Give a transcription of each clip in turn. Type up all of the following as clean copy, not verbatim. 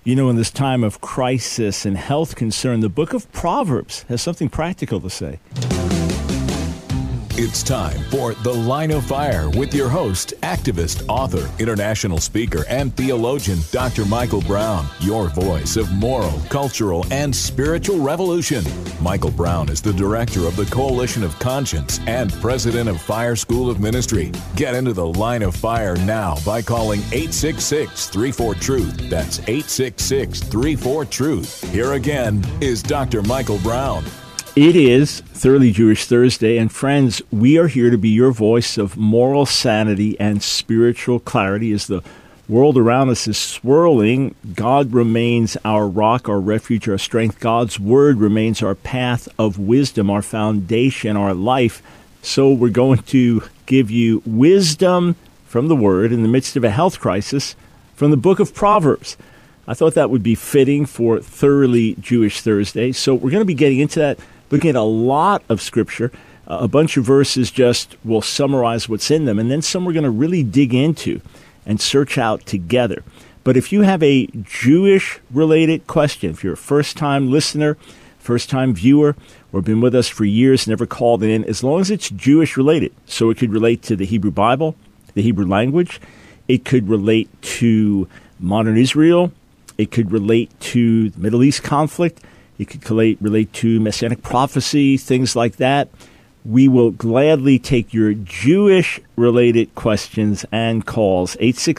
You know, in this time of crisis and health concern, the book of Proverbs has something practical to say. It's time for The Line of Fire with your host, activist, author, international speaker, and theologian, Dr. Michael Brown, your voice of moral, cultural, and spiritual revolution. Michael Brown is the director of the Coalition of Conscience and president of Fire School of Ministry. Get into The Line of Fire now by calling 866-34-TRUTH. That's 866-34-TRUTH. Here again is Dr. Michael Brown. It is Thoroughly Jewish Thursday, and friends, we are here to be your voice of moral sanity and spiritual clarity. As the world around us is swirling, God remains our rock, our refuge, our strength. God's word remains our path of wisdom, our foundation, our life. So we're going to give you wisdom from the word in the midst of a health crisis from the book of Proverbs. I thought that would be fitting for Thoroughly Jewish Thursday. So we're going to be getting into that, looking at a lot of Scripture. A bunch of verses just will summarize what's in them, and then some we're going to really dig into and search out together. But if you have a Jewish-related question, if you're a first-time listener, first-time viewer, or been with us for years, never called in, as long as it's Jewish-related, so it could relate to the Hebrew Bible, the Hebrew language, it could relate to modern Israel, it could relate to the Middle East conflict, it could relate to Messianic prophecy, things like that. We will gladly take your Jewish-related questions and calls.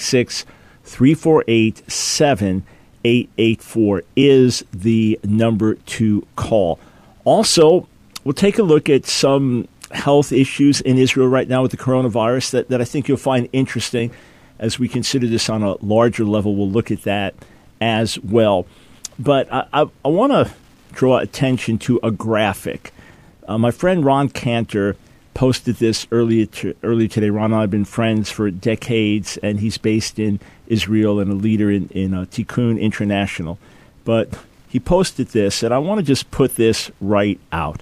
866-348-7884 is the number to call. Also, we'll take a look at some health issues in Israel right now with the coronavirus that I think you'll find interesting. As we consider this on a larger level, we'll look at that as well. But I want to draw attention to a graphic. My friend Ron Cantor posted this earlier today. Ron and I have been friends for decades, and he's based in Israel and a leader in Tikkun International. But he posted this, and I want to just put this right out.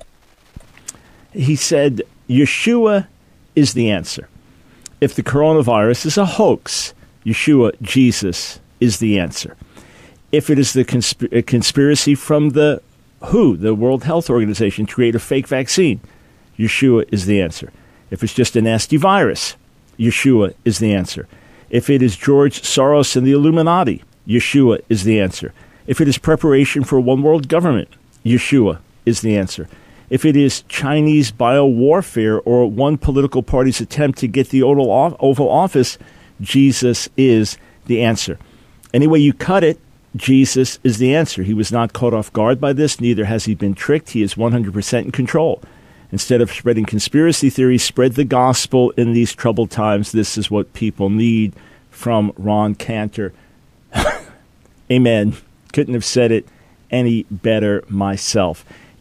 He said, Yeshua is the answer. If the coronavirus is a hoax, Yeshua, Jesus, is the answer. If it is the conspiracy from the WHO, the World Health Organization, to create a fake vaccine, Yeshua is the answer. If it's just a nasty virus, Yeshua is the answer. If it is George Soros and the Illuminati, Yeshua is the answer. If it is preparation for one world government, Yeshua is the answer. If it is Chinese biowarfare or one political party's attempt to get the Oval Office, Jesus is the answer. Any way you cut it, Jesus is the answer. He was not caught off guard by this. Neither has he been tricked. He is 100% in control. Instead of spreading conspiracy theories, spread the gospel in these troubled times. This is what people need. From Ron Cantor. Amen. Couldn't have said it any better myself.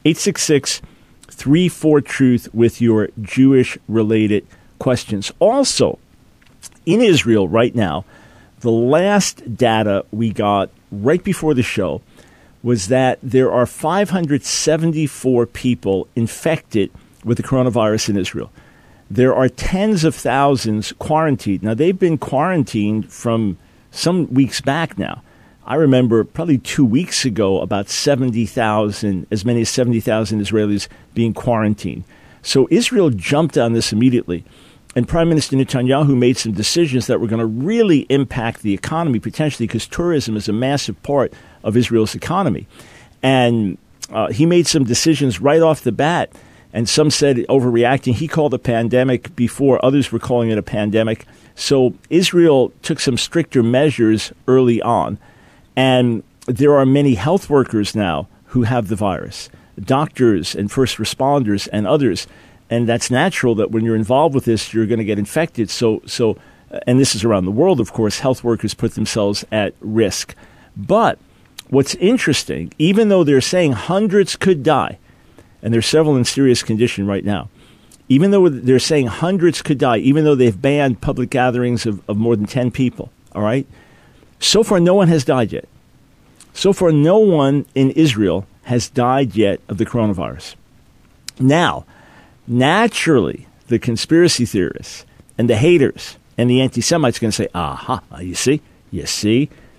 866-34-TRUTH with your Jewish-related questions. Also, in Israel right now, the last data we got right before the show was that there are 574 people infected with the coronavirus in Israel. There are tens of thousands quarantined. Now, they've been quarantined from some weeks back now. I remember probably 2 weeks ago about 70,000, as many as 70,000 Israelis being quarantined. So Israel jumped on this immediately. And Prime Minister Netanyahu made some decisions that were going to really impact the economy, potentially, because tourism is a massive part of Israel's economy. And he made some decisions right off the bat. And some said overreacting. He called it a pandemic before others were calling it a pandemic. So Israel took some stricter measures early on. And there are many health workers now who have the virus, doctors and first responders and others. And that's natural that when you're involved with this, you're going to get infected. So, and this is around the world, of course, health workers put themselves at risk. But what's interesting, even though they're saying hundreds could die, and there's several in serious condition right now, even though they're saying hundreds could die, even though they've banned public gatherings of more than 10 people, all right? So far, no one has died yet. So far, no one in Israel has died yet of the coronavirus. Now, naturally, the conspiracy theorists and the haters and the anti-Semites are going to say, aha, you see,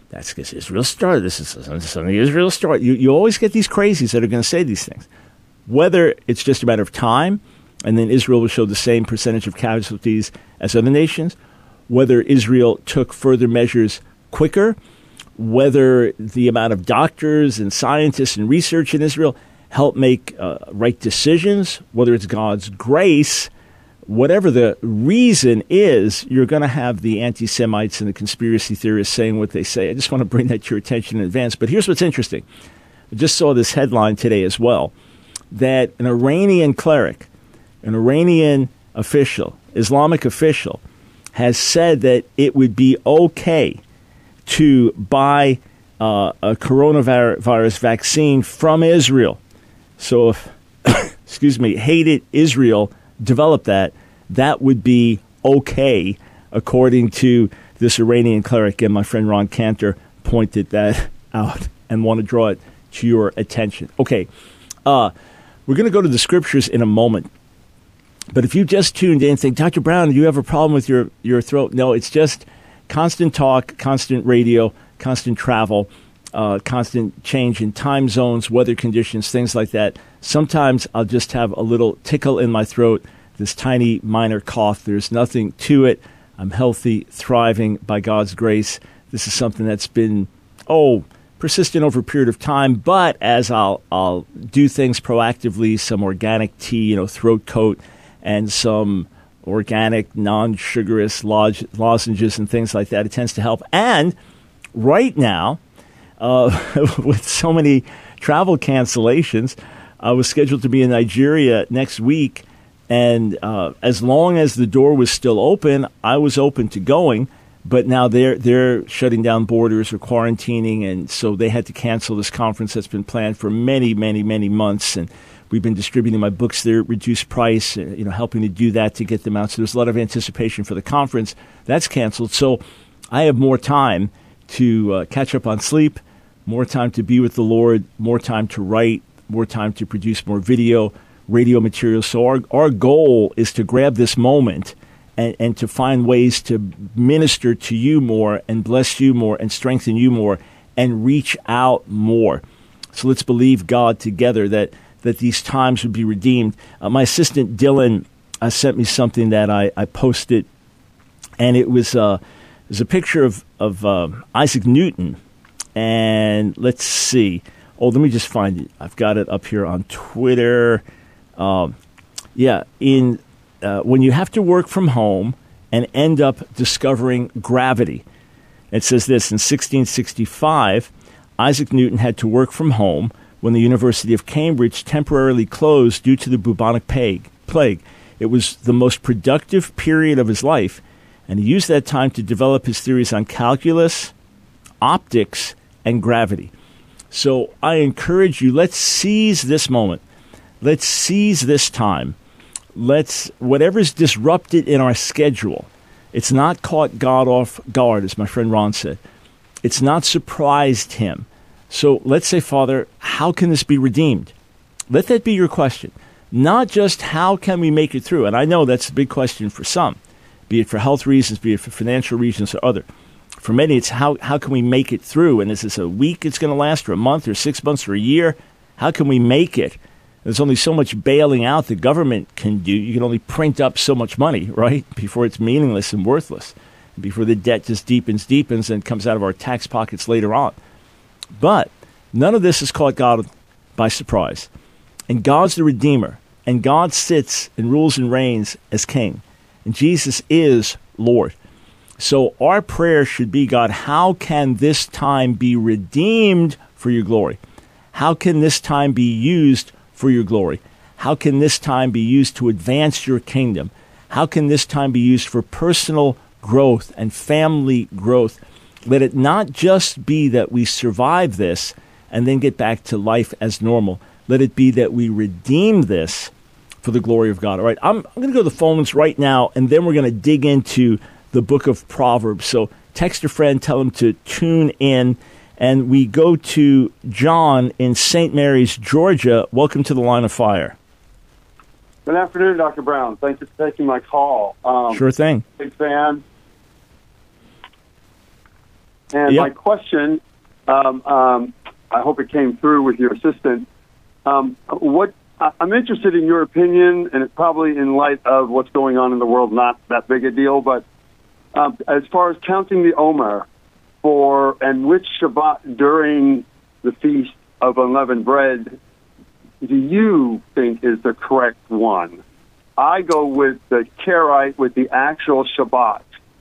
That's because Israel started. This is something Israel started. You always get these crazies that are going to say these things. Whether it's just a matter of time, and then Israel will show the same percentage of casualties as other nations, whether Israel took further measures quicker, whether the amount of doctors and scientists and research in Israel help make right decisions, whether it's God's grace, whatever the reason is, you're going to have the anti-Semites and the conspiracy theorists saying what they say. I just want to bring that to your attention in advance. But here's what's interesting. I just saw this headline today as well, that an Iranian cleric, an Iranian official, Islamic official, has said that it would be okay to buy a coronavirus vaccine from Israel. So if, hated Israel developed that would be okay, according to this Iranian cleric. And my friend Ron Cantor pointed that out and want to draw it to your attention. Okay, we're going to go to the scriptures in a moment. But if you just tuned in and think, Dr. Brown, do you have a problem with your throat? No, it's just constant talk, constant radio, constant travel, constant change in time zones, weather conditions, things like that. Sometimes I'll just have a little tickle in my throat, this tiny minor cough. There's nothing to it. I'm healthy, thriving by God's grace. This is something that's been, persistent over a period of time. But as I'll do things proactively, some organic tea, throat coat, and some organic, non-sugarous lozenges and things like that, it tends to help. And right now, with so many travel cancellations, I was scheduled to be in Nigeria next week, and as long as the door was still open, I was open to going. But now they're shutting down borders or quarantining, and so they had to cancel this conference that's been planned for many, many, many months. And we've been distributing my books there at reduced price, helping to do that to get them out. So there's a lot of anticipation for the conference. That's canceled. So I have more time to catch up on sleep, more time to be with the Lord, more time to write, more time to produce more video, radio material. So our goal is to grab this moment and to find ways to minister to you more and bless you more and strengthen you more and reach out more. So let's believe God together that these times would be redeemed. My assistant Dylan sent me something that I posted, and it was a picture of Isaac Newton. And let's see. Let me just find it. I've got it up here on Twitter. When you have to work from home and end up discovering gravity. It says this: in 1665, Isaac Newton had to work from home when the University of Cambridge temporarily closed due to the bubonic plague. It was the most productive period of his life, and he used that time to develop his theories on calculus, optics, and gravity. So I encourage you, let's seize this moment. Let's seize this time. Whatever's disrupted in our schedule, it's not caught God off guard, as my friend Ron said. It's not surprised him. So let's say, Father, how can this be redeemed? Let that be your question. Not just how can we make it through. And I know that's a big question for some, be it for health reasons, be it for financial reasons or other. For many, it's how can we make it through? And is this a week it's going to last, or a month, or 6 months, or a year? How can we make it? There's only so much bailing out the government can do. You can only print up so much money, right, before it's meaningless and worthless, before the debt just deepens, and comes out of our tax pockets later on. But none of this has caught God by surprise. And God's the Redeemer. And God sits and rules and reigns as King. And Jesus is Lord. So our prayer should be, God, how can this time be redeemed for your glory? How can this time be used for your glory? How can this time be used to advance your kingdom? How can this time be used for personal growth and family growth? Let it not just be that we survive this and then get back to life as normal. Let it be that we redeem this for the glory of God. All right, I'm going to go to the phones right now, and then we're going to dig into the book of Proverbs. So text a friend, tell them to tune in. And we go to John in St. Mary's, Georgia. Welcome to the Line of Fire. Good afternoon, Dr. Brown. Thank you for taking my call. Sure thing. Big fan. And Yep. my question, I hope it came through with your assistant. I'm interested in your opinion, and it's probably in light of what's going on in the world, not that big a deal, but as far as counting the Omer and which Shabbat during the Feast of Unleavened Bread do you think is the correct one? I go with the Karaite with the actual Shabbat,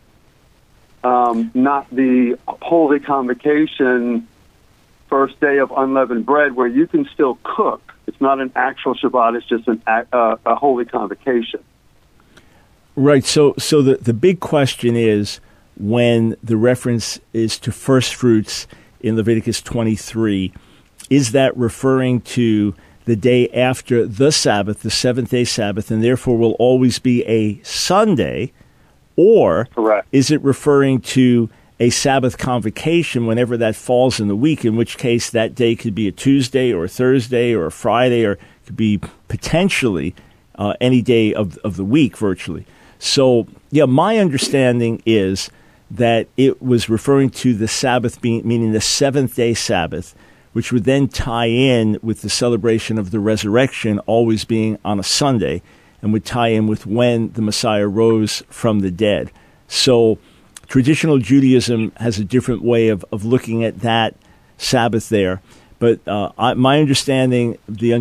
not the Holy Convocation first day of Unleavened Bread, where you can still cook. It's not an actual Shabbat; it's just a Holy Convocation. Right. So the big question is, when the reference is to first fruits in Leviticus 23, is that referring to the day after the Sabbath, the seventh-day Sabbath, and therefore will always be a Sunday, or Correct. is it referring to a Sabbath convocation whenever that falls in the week, in which case that day could be a Tuesday or a Thursday or a Friday, or it could be potentially any day of the week virtually. So, yeah, my understanding is that it was referring to the Sabbath, meaning the seventh-day Sabbath, which would then tie in with the celebration of the resurrection always being on a Sunday, and would tie in with when the Messiah rose from the dead. So traditional Judaism has a different way of looking at that Sabbath there. But my understanding,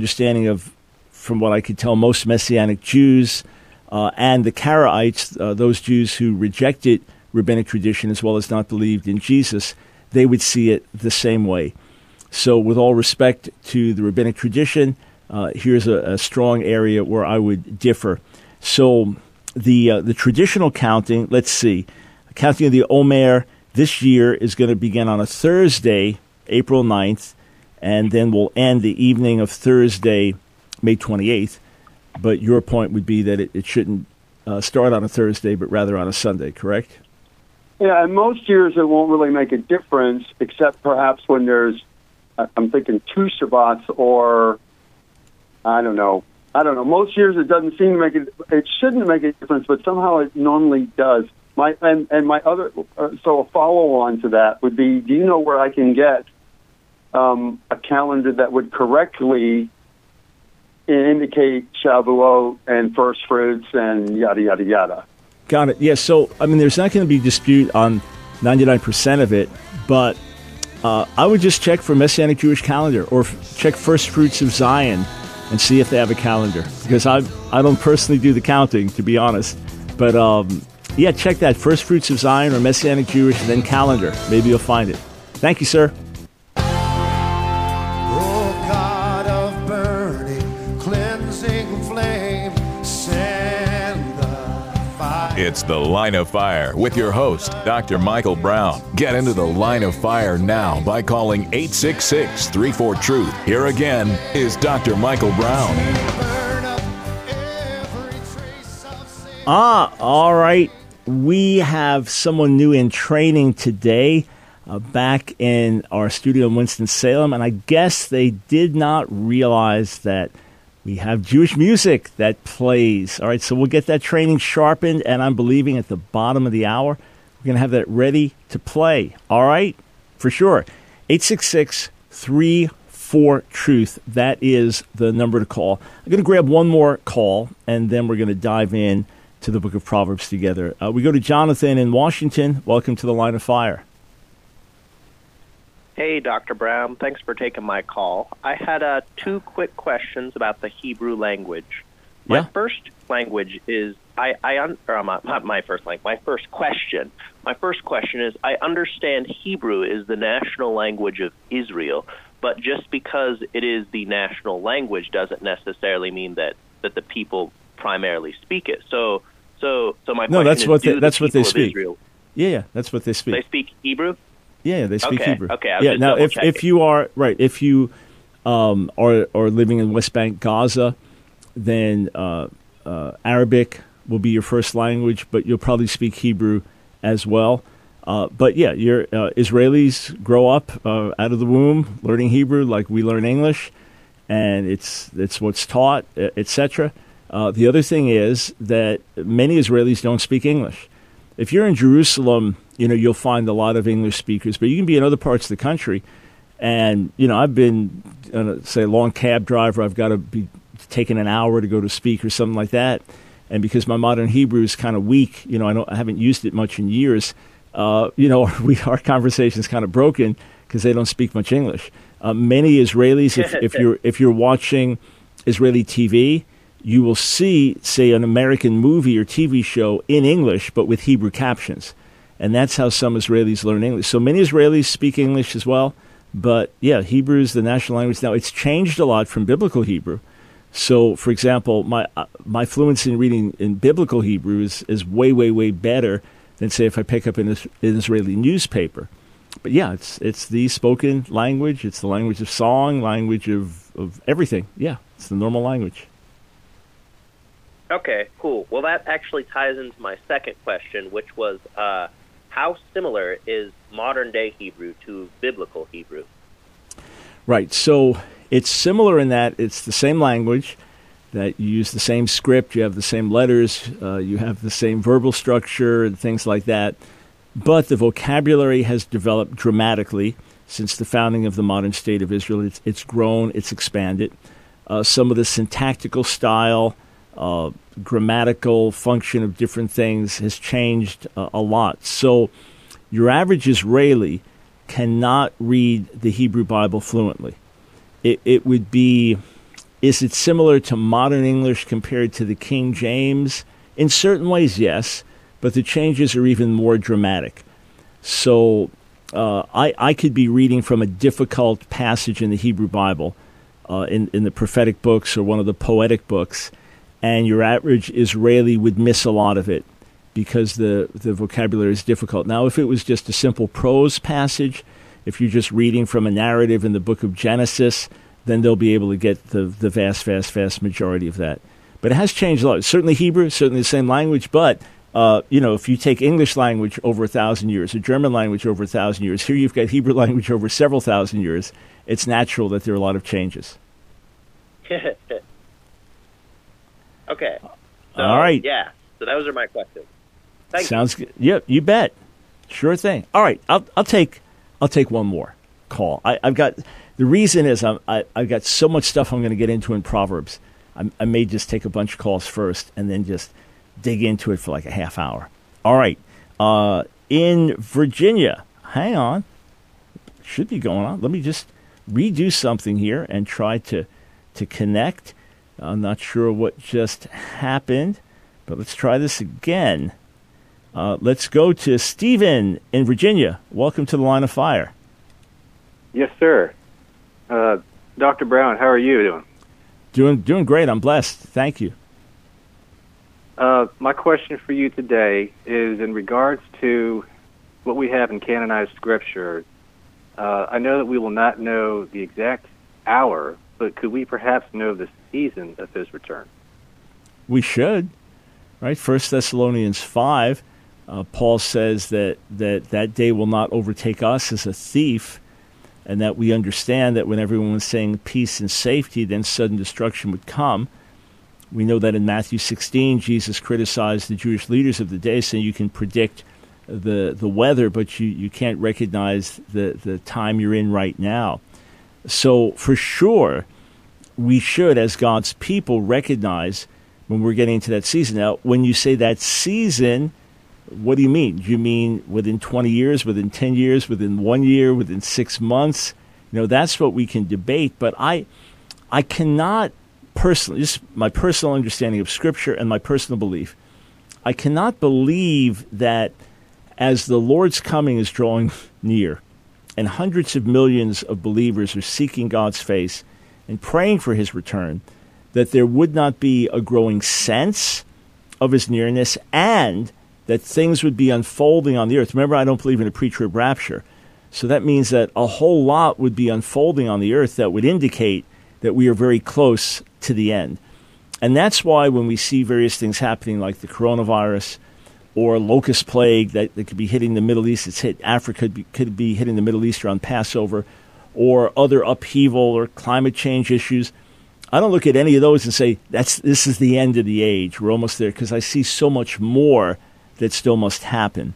from what I could tell, most Messianic Jews and the Karaites, those Jews who rejected rabbinic tradition as well as not believed in Jesus, they would see it the same way. So with all respect to the rabbinic tradition, here's a strong area where I would differ. So the traditional counting, let's see, counting of the Omer this year is going to begin on a Thursday, April 9th, and then we'll end the evening of Thursday, May 28th. But your point would be that it shouldn't start on a Thursday, but rather on a Sunday, correct? Yeah, and most years it won't really make a difference, except perhaps when there's, I'm thinking, two Shabbats, or I don't know. Most years it doesn't seem to make it shouldn't make a difference, but somehow it normally does. My other so a follow on to that would be: do you know where I can get a calendar that would correctly indicate Shavuot and first fruits and yada yada yada? Got it. Yeah. So there's not going to be dispute on 99% of it, but I would just check for Messianic Jewish Calendar, or check First Fruits of Zion and see if they have a calendar, because I don't personally do the counting, to be honest. But yeah, check that, First Fruits of Zion or Messianic Jewish, and then calendar. Maybe you'll find it. Thank you, sir. Oh, God of burning, cleansing flame, send the fire. It's The Line of Fire with your host, Dr. Michael Brown. Get into the Line of Fire now by calling 866-34-TRUTH. Here again is Dr. Michael Brown. Burn up every trace of sin. All right. We have someone new in training today, back in our studio in Winston-Salem, and I guess they did not realize that we have Jewish music that plays. All right, so we'll get that training sharpened, and I'm believing at the bottom of the hour, we're going to have that ready to play. All right, for sure. 866-34-TRUTH. That is the number to call. I'm going to grab one more call, and then we're going to dive in to the book of Proverbs together. We go to Jonathan in Washington. Welcome to the Line of Fire. Hey, Dr. Brown. Thanks for taking my call. I had two quick questions about the Hebrew language. My first language is, not my first language, my first question. My first question is, I understand Hebrew is the national language of Israel, but just because it is the national language doesn't necessarily mean that the people primarily speak it. So my question that's is, that's what they speak. Israel, Yeah, that's what they speak. they speak Hebrew? Yeah, they speak Hebrew. Okay, I was yeah. just Now, double-checking. if you are if you are living in West Bank, Gaza, then Arabic will be your first language, but you'll probably speak Hebrew as well. But yeah, your Israelis grow up out of the womb learning Hebrew like we learn English, and it's what's taught, etc. The other thing is that many Israelis don't speak English. If you're in Jerusalem you'll find a lot of English speakers, but you can be in other parts of the country. And, I've been, say, a long cab driver. I've got to be taking an hour to go to speak or something like that. And because my modern Hebrew is kind of weak, I haven't used it much in years, our conversation is kind of broken because they don't speak much English. Many Israelis, if you're watching Israeli TV, you will see, say, an American movie or TV show in English, but with Hebrew captions. And that's how some Israelis learn English. So many Israelis speak English as well. But, yeah, Hebrew is the national language. Now, it's changed a lot from biblical Hebrew. So, for example, my fluency in reading in biblical Hebrew is way, way, way better than, say, if I pick up an Israeli newspaper. But, yeah, it's the spoken language. It's the language of song, language of everything. Yeah, it's the normal language. Okay, cool. Well, that actually ties into my second question, which was how similar is modern-day Hebrew to biblical Hebrew? Right. So it's similar in that it's the same language, that you use the same script, you have the same letters, you have the same verbal structure and things like that. But the vocabulary has developed dramatically since the founding of the modern state of Israel. It's grown, it's expanded. Some of the syntactical style, grammatical function of different things has changed a lot. So your average Israeli cannot read the Hebrew Bible fluently. It would be, is it similar to modern English compared to the King James? In certain ways, yes, but the changes are even more dramatic. So I could be reading from a difficult passage in the Hebrew Bible, in the prophetic books or one of the poetic books, and your average Israeli would miss a lot of it because the vocabulary is difficult. Now, if it was just a simple prose passage, if you're just reading from a narrative in the book of Genesis, then they'll be able to get the vast majority of that. But it has changed a lot. Certainly Hebrew, certainly the same language, but if you take English language over 1,000 years, or German language over 1,000 years, here you've got Hebrew language over several thousand years, it's natural that there are a lot of changes. Okay. So, all right. Yeah. So those are my questions. Thank Sounds good. Yep, you bet. Sure thing. All right. I'll take one more call. I've got the reason is I've got so much stuff I'm going to get into in Proverbs. I may just take a bunch of calls first and then just dig into it for like a half hour. All right. In Virginia, hang on. Should be going on. Let me just redo something here and try to connect. I'm not sure what just happened, but let's try this again. Let's go to Stephen in Virginia. Welcome to the Line of Fire. Yes, sir. Dr. Brown, how are you doing? Doing great. I'm blessed. Thank you. My question for you today is in regards to what we have in canonized scripture. I know that we will not know the exact hour, but could we perhaps know the season of his return? We should, right? 1 Thessalonians 5, Paul says that day will not overtake us as a thief, and that we understand that when everyone was saying peace and safety, then sudden destruction would come. We know that in Matthew 16, Jesus criticized the Jewish leaders of the day, saying you can predict the weather, but you can't recognize the time you're in right now. So for sure, we should, as God's people, recognize when we're getting into that season. Now, when you say that season, what do you mean? Do you mean within 20 years, within 10 years, within 1 year, within 6 months? That's what we can debate. But I cannot personally, this is my personal understanding of Scripture and my personal belief, I cannot believe that as the Lord's coming is drawing near, and hundreds of millions of believers are seeking God's face and praying for his return, that there would not be a growing sense of his nearness and that things would be unfolding on the earth. Remember, I don't believe in a pre-trib rapture. So that means that a whole lot would be unfolding on the earth that would indicate that we are very close to the end. And that's why when we see various things happening like the coronavirus or locust plague that could be hitting the Middle East, it's hit Africa, could be hitting the Middle East around Passover, or other upheaval or climate change issues, I don't look at any of those and say, this is the end of the age. We're almost there, because I see so much more that still must happen.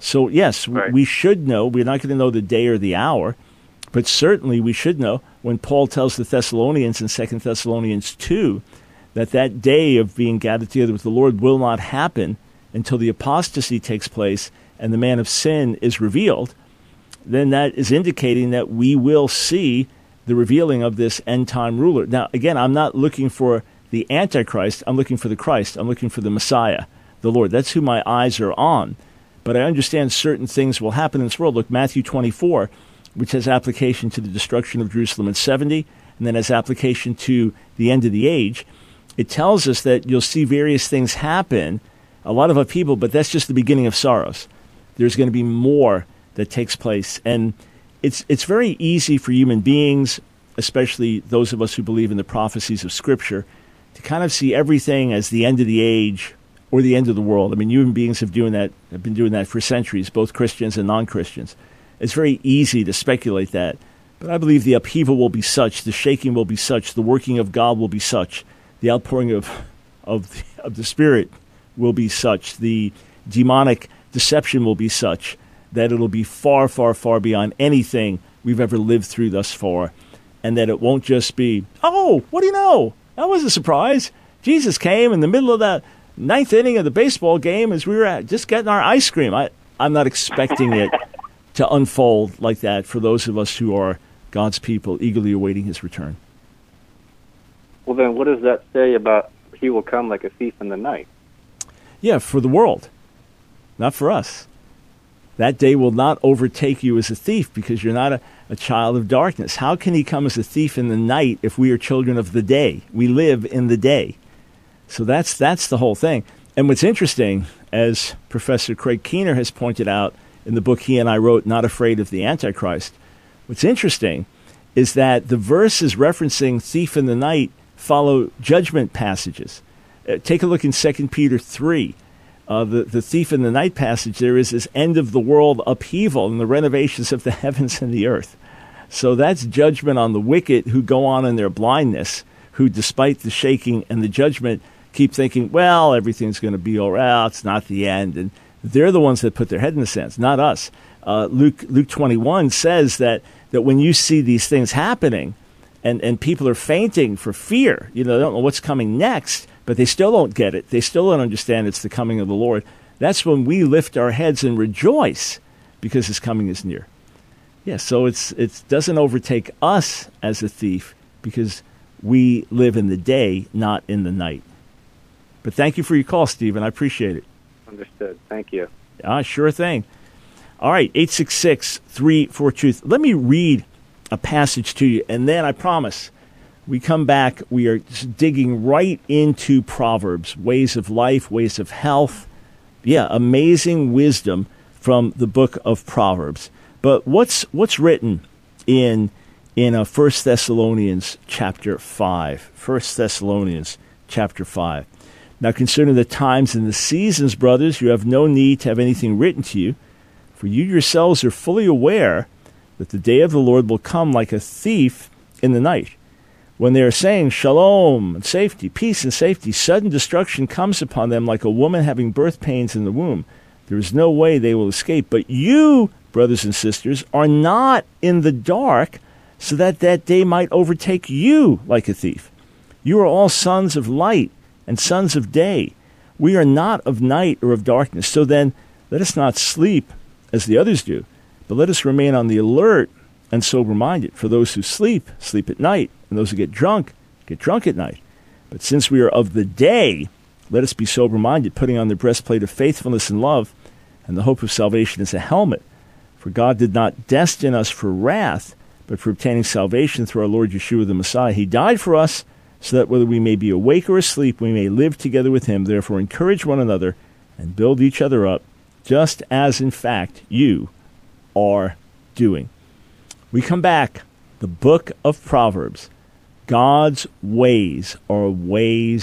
So, yes, Right. we should know. We're not going to know the day or the hour, but certainly we should know when Paul tells the Thessalonians in 2 Thessalonians 2 that day of being gathered together with the Lord will not happen until the apostasy takes place and the man of sin is revealed. Then that is indicating that we will see the revealing of this end-time ruler. Now, again, I'm not looking for the Antichrist. I'm looking for the Christ. I'm looking for the Messiah, the Lord. That's who my eyes are on. But I understand certain things will happen in this world. Look, Matthew 24, which has application to the destruction of Jerusalem in 70, and then has application to the end of the age. It tells us that you'll see various things happen, a lot of upheaval, but that's just the beginning of sorrows. There's going to be more that takes place. And it's very easy for human beings, especially those of us who believe in the prophecies of Scripture, to kind of see everything as the end of the age or the end of the world. I mean, human beings have been doing that for centuries, both Christians and non-Christians. It's very easy to speculate that. But I believe the upheaval will be such, the shaking will be such, the working of God will be such, the outpouring of the Spirit will be such, the demonic deception will be such, that it'll be far, far, far beyond anything we've ever lived through thus far, and that it won't just be, oh, what do you know? That was a surprise. Jesus came in the middle of that ninth inning of the baseball game as we were just getting our ice cream. I'm not expecting it to unfold like that for those of us who are God's people, eagerly awaiting his return. Well, then what does that say about he will come like a thief in the night? Yeah, for the world, not for us. That day will not overtake you as a thief because you're not a child of darkness. How can he come as a thief in the night if we are children of the day? We live in the day. So that's the whole thing. And what's interesting, as Professor Craig Keener has pointed out in the book he and I wrote, Not Afraid of the Antichrist, what's interesting is that the verses referencing thief in the night follow judgment passages. Take a look in 2 Peter 3. The thief in the night passage, there is this end of the world upheaval and the renovations of the heavens and the earth. So that's judgment on the wicked who go on in their blindness, who despite the shaking and the judgment keep thinking, well, everything's going to be all right, it's not the end. And they're the ones that put their head in the sand, not us. Luke 21 says that when you see these things happening and people are fainting for fear, they don't know what's coming next, but they still don't get it. They still don't understand it's the coming of the Lord. That's when we lift our heads and rejoice because his coming is near. Yeah, so it doesn't overtake us as a thief because we live in the day, not in the night. But thank you for your call, Stephen. I appreciate it. Understood. Thank you. Sure thing. All right, 866-34-TRUTH. Let me read a passage to you, and then I promise we come back. We are just digging right into Proverbs, ways of life, ways of health. Yeah, amazing wisdom from the book of Proverbs. But what's written in 1 Thessalonians chapter 5? 1 Thessalonians chapter 5. Now concerning the times and the seasons, brothers, you have no need to have anything written to you, for you yourselves are fully aware that the day of the Lord will come like a thief in the night. When they are saying shalom and safety, peace and safety, sudden destruction comes upon them like a woman having birth pains in the womb. There is no way they will escape. But you, brothers and sisters, are not in the dark, so that day might overtake you like a thief. You are all sons of light and sons of day. We are not of night or of darkness. So then, let us not sleep as the others do, but let us remain on the alert and sober-minded. For those who sleep, sleep at night, and those who get drunk at night. But since we are of the day, let us be sober-minded, putting on the breastplate of faithfulness and love, and the hope of salvation as a helmet. For God did not destine us for wrath, but for obtaining salvation through our Lord Yeshua the Messiah. He died for us, so that whether we may be awake or asleep, we may live together with him. Therefore encourage one another and build each other up, just as in fact you are doing. We come back, the book of Proverbs. God's ways are ways